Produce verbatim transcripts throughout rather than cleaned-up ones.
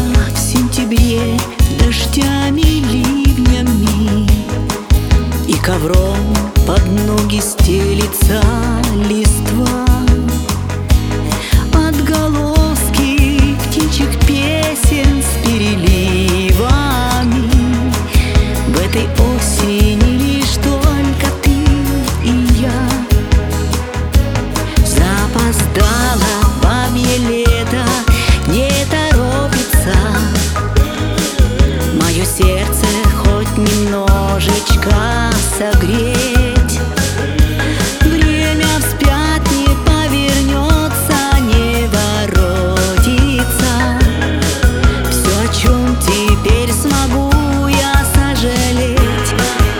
в сентябре дождями, ливнями, и ковром под ноги стелится листва. Отголоски птичьих песен с переливами. В этой осени лишь только ты и я. Запоздало бабье лето, не торопится мое сердце хоть немножечко согреть. Время вспять не повернется, не воротится. Все, о чем теперь смогу я сожалеть.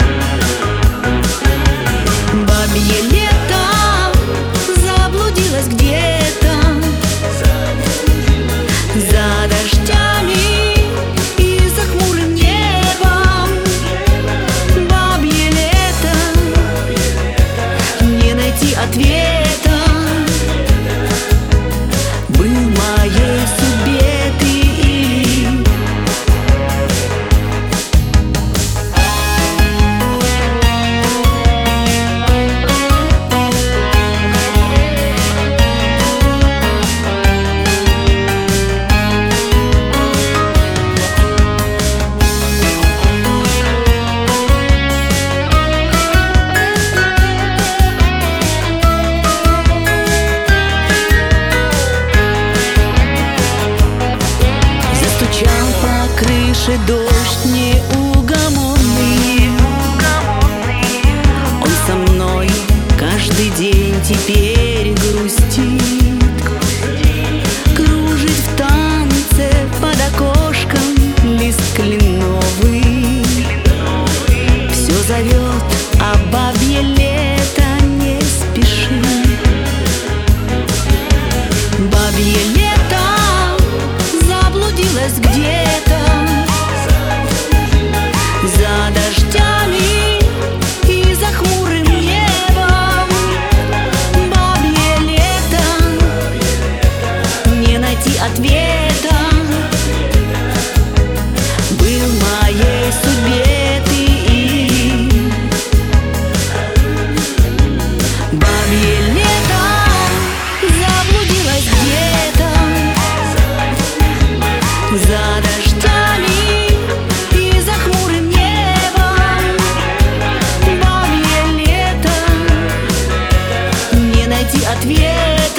Бабье лето заблудилось где-то за дождями и за хмурым небом. Бабье лето, не найти ответа. Был моей судьбе ты или крыше дождь неугомонный. Он со мной каждый день теперь грустит, кружит в танце под окошком лист кленовый. Все зовет, а бабье лето не спешит. Бабье лето заблудилось где-то за дождями и за хмурым небом. Бабье лето, не найти ответа. Был моей судьбе ты и бабье лето заблудилось где-то за дождями и за хмурым небом. Бабье лето, не найти ответ.